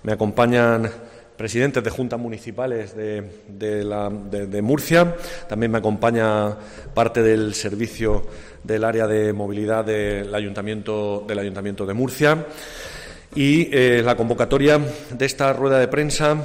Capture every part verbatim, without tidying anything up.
Me acompañan presidentes de juntas municipales de, de, la, de, de Murcia. También me acompaña parte del servicio del área de movilidad del Ayuntamiento, del Ayuntamiento de Murcia. Y eh, la convocatoria de esta rueda de prensa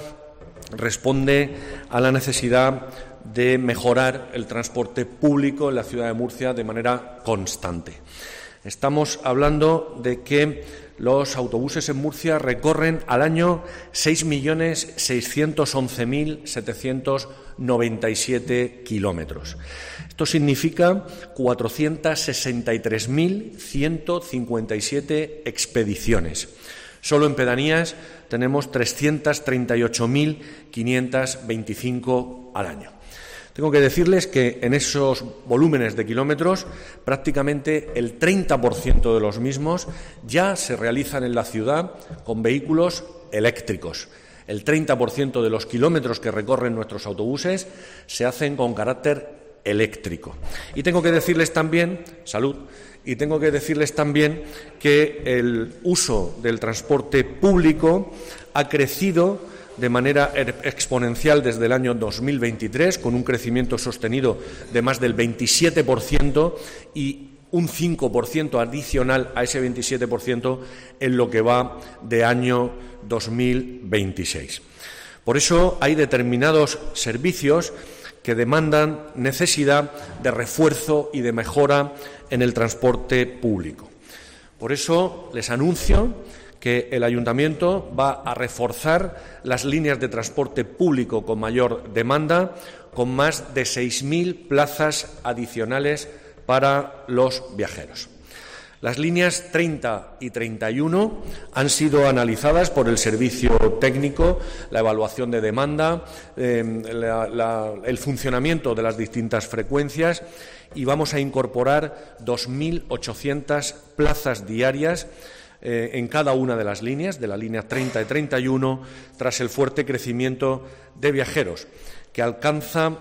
responde a la necesidad de mejorar el transporte público en la ciudad de Murcia de manera constante. Estamos hablando de que los autobuses en Murcia recorren al año seis millones seiscientos once mil setecientos noventa y siete kilómetros. Esto significa cuatrocientas sesenta y tres mil ciento cincuenta y siete expediciones. Solo en pedanías tenemos trescientas treinta y ocho mil quinientas veinticinco al año. Tengo que decirles que en esos volúmenes de kilómetros prácticamente el treinta por ciento de los mismos ya se realizan en la ciudad con vehículos eléctricos. El treinta por ciento de los kilómetros que recorren nuestros autobuses se hacen con carácter eléctrico. Y tengo que decirles también, salud, y tengo que decirles también que el uso del transporte público ha crecido de manera exponencial desde el año dos mil veintitrés, con un crecimiento sostenido de más del veintisiete por ciento y un cinco por ciento adicional a ese veintisiete por ciento en lo que va de año dos mil veintiséis. Por eso hay determinados servicios que demandan necesidad de refuerzo y de mejora en el transporte público. Por eso les anuncio que el Ayuntamiento va a reforzar las líneas de transporte público con mayor demanda, con más de seis mil plazas adicionales para los viajeros. Las líneas treinta y treinta y uno han sido analizadas por el servicio técnico, la evaluación de demanda, eh, la, la, el funcionamiento de las distintas frecuencias, y vamos a incorporar dos mil ochocientas plazas diarias Eh, en cada una de las líneas, de la línea treinta y treinta y uno, tras el fuerte crecimiento de viajeros, que alcanza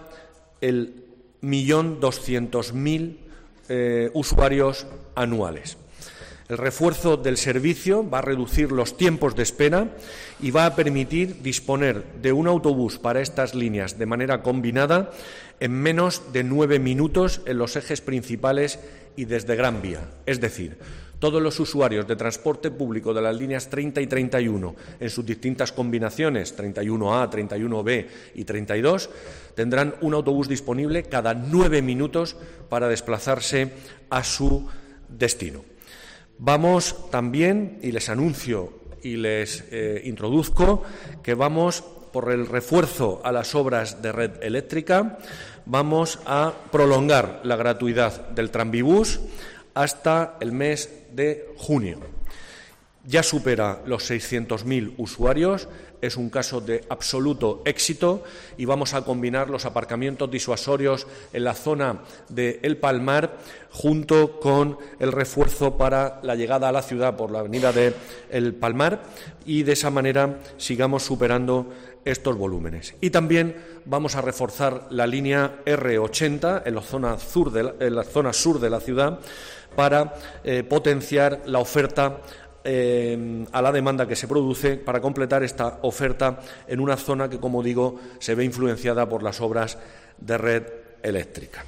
el millón doscientos mil eh, usuarios anuales. El refuerzo del servicio va a reducir los tiempos de espera y va a permitir disponer de un autobús para estas líneas de manera combinada en menos de nueve minutos en los ejes principales y desde Gran Vía. Es decir, todos los usuarios de transporte público de las líneas treinta y treinta y uno en sus distintas combinaciones, treinta y uno A, treinta y uno B y treinta y dos, tendrán un autobús disponible cada nueve minutos para desplazarse a su destino. Vamos también, y les anuncio y les eh, introduzco, que vamos por el refuerzo a las obras de red eléctrica, vamos a prolongar la gratuidad del tranvibús hasta el mes de junio. Ya supera los seiscientos mil usuarios, es un caso de absoluto éxito, y vamos a combinar los aparcamientos disuasorios en la zona de El Palmar junto con el refuerzo para la llegada a la ciudad por la avenida de El Palmar, y de esa manera sigamos superando estos volúmenes. Y también vamos a reforzar la línea erre ochenta en la zona sur de la, en la zona sur de la ciudad para eh, potenciar la oferta eh, a la demanda que se produce, para completar esta oferta en una zona que, como digo, se ve influenciada por las obras de red eléctrica.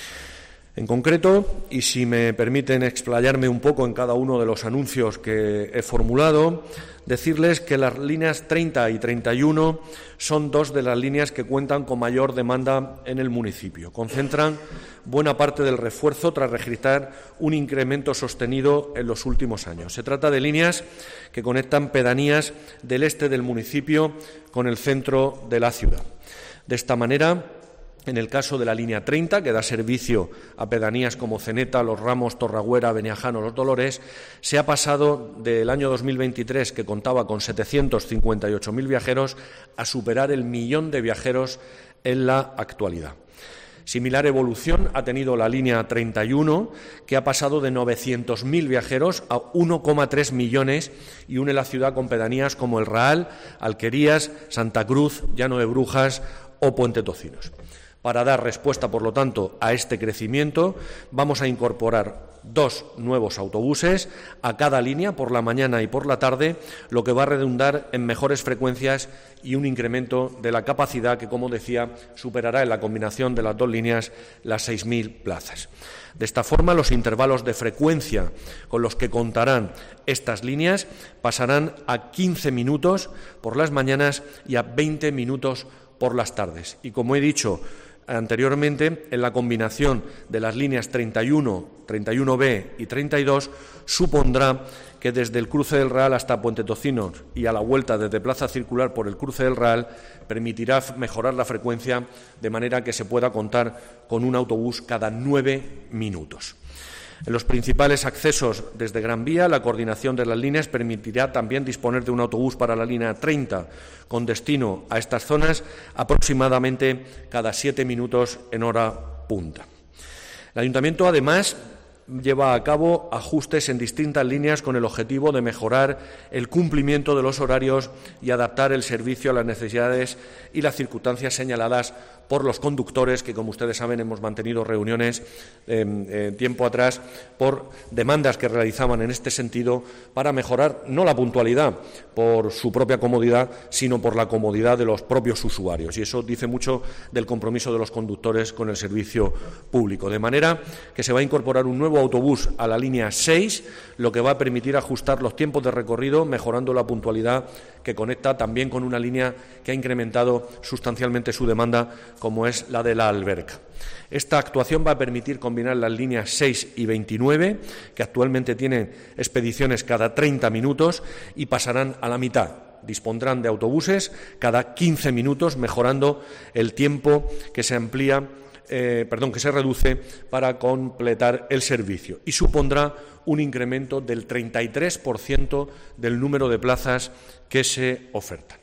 En concreto, y si me permiten explayarme un poco en cada uno de los anuncios que he formulado, decirles que las líneas treinta y treinta y uno son dos de las líneas que cuentan con mayor demanda en el municipio. Concentran buena parte del refuerzo tras registrar un incremento sostenido en los últimos años. Se trata de líneas que conectan pedanías del este del municipio con el centro de la ciudad. De esta manera, en el caso de la línea treinta, que da servicio a pedanías como Ceneta, Los Ramos, Torragüera, Beniajano, Los Dolores, se ha pasado del año dos mil veintitrés, que contaba con setecientos cincuenta y ocho mil viajeros, a superar el millón de viajeros en la actualidad. Similar evolución ha tenido la línea treinta y uno, que ha pasado de novecientos mil viajeros a uno coma tres millones y une la ciudad con pedanías como El Raal, Alquerías, Santa Cruz, Llano de Brujas o Puente Tocinos. Para dar respuesta, por lo tanto, a este crecimiento, vamos a incorporar dos nuevos autobuses a cada línea por la mañana y por la tarde, lo que va a redundar en mejores frecuencias y un incremento de la capacidad que, como decía, superará en la combinación de las dos líneas las seis mil plazas. De esta forma, los intervalos de frecuencia con los que contarán estas líneas pasarán a quince minutos por las mañanas y a veinte minutos por las tardes. Y, como he dicho anteriormente, en la combinación de las líneas treinta y uno, treinta y uno B y treinta y dos supondrá que desde el cruce del Real hasta Puente Tocinos y a la vuelta desde Plaza Circular por el cruce del Real permitirá mejorar la frecuencia de manera que se pueda contar con un autobús cada nueve minutos. En los principales accesos desde Gran Vía, la coordinación de las líneas permitirá también disponer de un autobús para la línea treinta con destino a estas zonas aproximadamente cada siete minutos en hora punta. El Ayuntamiento, además, lleva a cabo ajustes en distintas líneas con el objetivo de mejorar el cumplimiento de los horarios y adaptar el servicio a las necesidades y las circunstancias señaladas por los conductores, que, como ustedes saben, hemos mantenido reuniones eh, eh, tiempo atrás por demandas que realizaban en este sentido para mejorar no la puntualidad por su propia comodidad, sino por la comodidad de los propios usuarios. Y eso dice mucho del compromiso de los conductores con el servicio público. De manera que se va a incorporar un nuevo autobús a la línea seis, lo que va a permitir ajustar los tiempos de recorrido, mejorando la puntualidad, que conecta también con una línea que ha incrementado sustancialmente su demanda, como es la de la Alberca. Esta actuación va a permitir combinar las líneas seis y veintinueve, que actualmente tienen expediciones cada treinta minutos, y pasarán a la mitad. Dispondrán de autobuses cada quince minutos, mejorando el tiempo que se amplía Eh, perdón, que se reduce para completar el servicio, y supondrá un incremento del treinta y tres por ciento del número de plazas que se ofertan.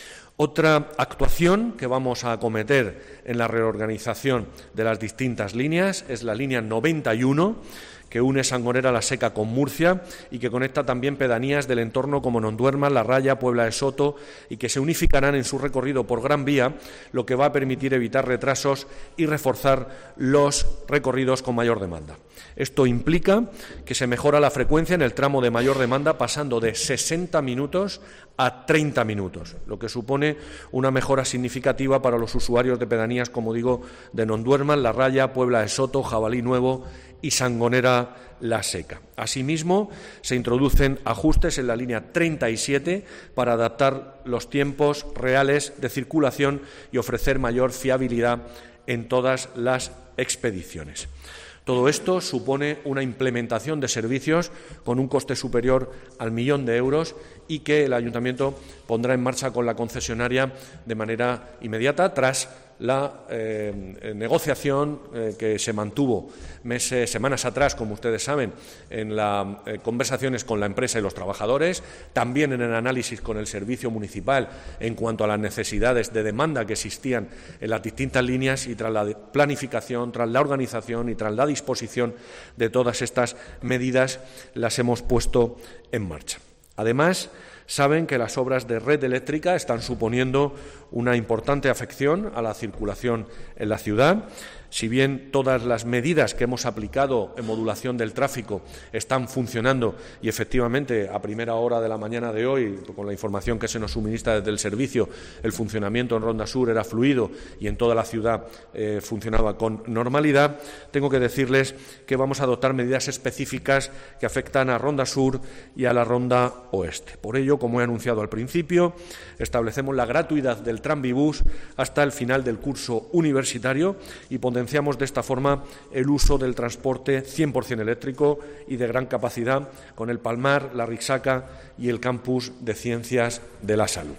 Otra actuación que vamos a acometer en la reorganización de las distintas líneas es la línea noventa y uno, que une Sangonera la Seca con Murcia y que conecta también pedanías del entorno como Nonduermas, La Raya, Puebla de Soto, y que se unificarán en su recorrido por Gran Vía, lo que va a permitir evitar retrasos y reforzar los recorridos con mayor demanda. Esto implica que se mejora la frecuencia en el tramo de mayor demanda, pasando de sesenta minutos a treinta minutos, lo que supone una mejora significativa para los usuarios de pedanías, como digo, de Nonduermas, La Raya, Puebla de Soto, Jabalí Nuevo y Sangonera la Seca. Asimismo, se introducen ajustes en la línea treinta y siete para adaptar los tiempos reales de circulación y ofrecer mayor fiabilidad en todas las expediciones. Todo esto supone una implementación de servicios con un coste superior al millón de euros y que el Ayuntamiento pondrá en marcha con la concesionaria de manera inmediata tras la eh, negociación eh, que se mantuvo meses, semanas atrás, como ustedes saben, en las eh, conversaciones con la empresa y los trabajadores, también en el análisis con el servicio municipal en cuanto a las necesidades de demanda que existían en las distintas líneas, y tras la planificación, tras la organización y tras la disposición de todas estas medidas, las hemos puesto en marcha. Además, saben que las obras de red eléctrica están suponiendo una importante afección a la circulación en la ciudad. Si bien todas las medidas que hemos aplicado en modulación del tráfico están funcionando y, efectivamente, a primera hora de la mañana de hoy, con la información que se nos suministra desde el servicio, el funcionamiento en Ronda Sur era fluido y en toda la ciudad eh, funcionaba con normalidad, tengo que decirles que vamos a adoptar medidas específicas que afectan a Ronda Sur y a la Ronda Oeste. Por ello, como he anunciado al principio, establecemos la gratuidad del tranvibús hasta el final del curso universitario y potenciamos de esta forma el uso del transporte cien por cien eléctrico y de gran capacidad con el Palmar, la Rixaca y el Campus de Ciencias de la Salud.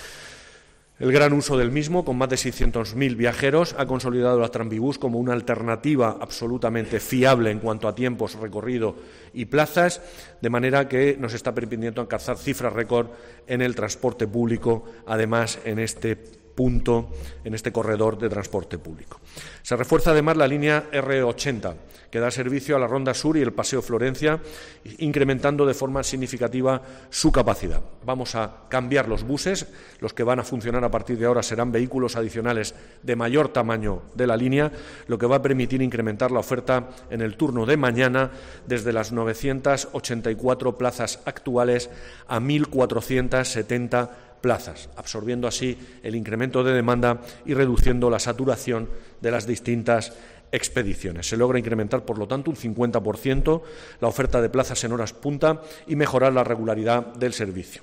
El gran uso del mismo, con más de seiscientos mil viajeros, ha consolidado la Tranvibús como una alternativa absolutamente fiable en cuanto a tiempos, recorrido y plazas, de manera que nos está permitiendo alcanzar cifras récord en el transporte público, además en este punto, en este corredor de transporte público. Se refuerza además la línea erre ochenta, que da servicio a la Ronda Sur y el Paseo Florencia, incrementando de forma significativa su capacidad. Vamos a cambiar los buses, los que van a funcionar a partir de ahora serán vehículos adicionales de mayor tamaño de la línea, lo que va a permitir incrementar la oferta en el turno de mañana desde las novecientas ochenta y cuatro plazas actuales a mil cuatrocientas setenta plazas, absorbiendo así el incremento de demanda y reduciendo la saturación de las distintas expediciones. Se logra incrementar, por lo tanto, un cincuenta por ciento la oferta de plazas en horas punta y mejorar la regularidad del servicio.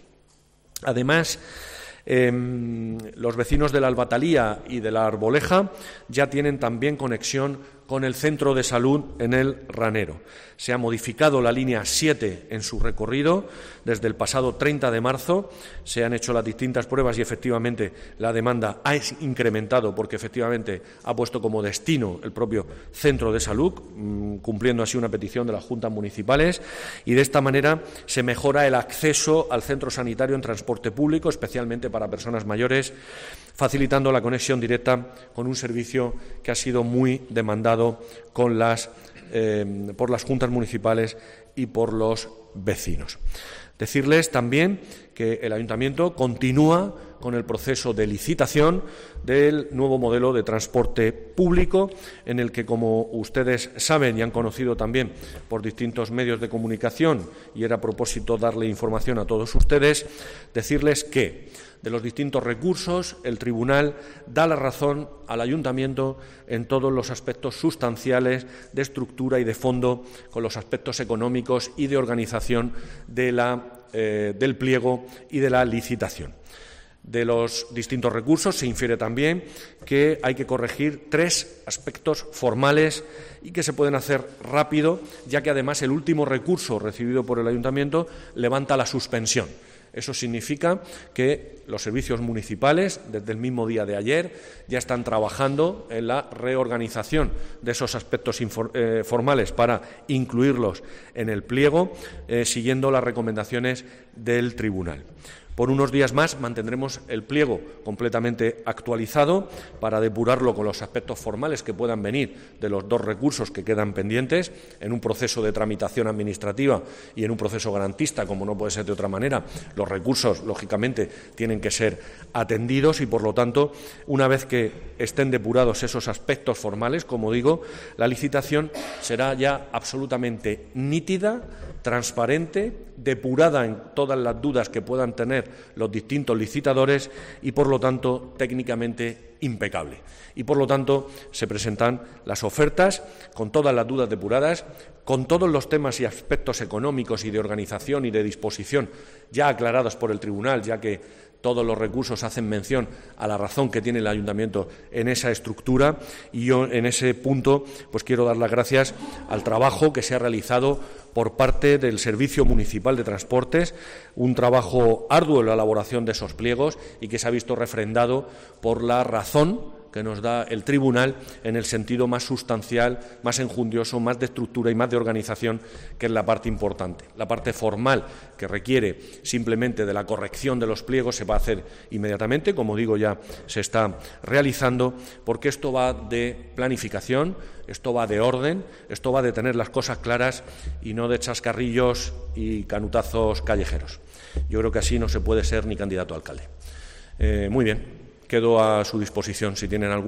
Además, Eh, los vecinos de la Albatalía y de la Arboleja ya tienen también conexión con el centro de salud en el Ranero. Se ha modificado la línea siete en su recorrido desde el pasado treinta de marzo. Se han hecho las distintas pruebas y efectivamente la demanda ha incrementado porque efectivamente ha puesto como destino el propio centro de salud, cumpliendo así una petición de las juntas municipales, y de esta manera se mejora el acceso al centro sanitario en transporte público, especialmente para personas mayores, facilitando la conexión directa con un servicio que ha sido muy demandado con las, eh, por las juntas municipales y por los vecinos. Decirles también que el Ayuntamiento continúa con el proceso de licitación del nuevo modelo de transporte público, en el que, como ustedes saben y han conocido también por distintos medios de comunicación, y era a propósito darle información a todos ustedes, decirles que de los distintos recursos el Tribunal da la razón al Ayuntamiento en todos los aspectos sustanciales de estructura y de fondo, con los aspectos económicos y de organización de la, eh, del pliego y de la licitación. De los distintos recursos se infiere también que hay que corregir tres aspectos formales y que se pueden hacer rápido, ya que además el último recurso recibido por el Ayuntamiento levanta la suspensión. Eso significa que los servicios municipales, desde el mismo día de ayer, ya están trabajando en la reorganización de esos aspectos eh, formales para incluirlos en el pliego, eh, siguiendo las recomendaciones del Tribunal. Por unos días más mantendremos el pliego completamente actualizado para depurarlo con los aspectos formales que puedan venir de los dos recursos que quedan pendientes en un proceso de tramitación administrativa y en un proceso garantista, como no puede ser de otra manera. Los recursos, lógicamente, tienen que ser atendidos y, por lo tanto, una vez que estén depurados esos aspectos formales, como digo, la licitación será ya absolutamente nítida, transparente, depurada en todas las dudas que puedan tener los distintos licitadores y, por lo tanto, técnicamente impecable. Y, por lo tanto, se presentan las ofertas con todas las dudas depuradas, con todos los temas y aspectos económicos y de organización y de disposición ya aclarados por el Tribunal, ya que todos los recursos hacen mención a la razón que tiene el Ayuntamiento en esa estructura, y yo en ese punto pues quiero dar las gracias al trabajo que se ha realizado por parte del Servicio Municipal de Transportes, un trabajo arduo en la elaboración de esos pliegos y que se ha visto refrendado por la razón que nos da el Tribunal en el sentido más sustancial, más enjundioso, más de estructura y más de organización, que es la parte importante. La parte formal, que requiere simplemente de la corrección de los pliegos, se va a hacer inmediatamente, como digo, ya se está realizando, porque esto va de planificación, esto va de orden, esto va de tener las cosas claras y no de chascarrillos y canutazos callejeros. Yo creo que así no se puede ser ni candidato a alcalde. Eh, muy bien. Quedo a su disposición si tienen algún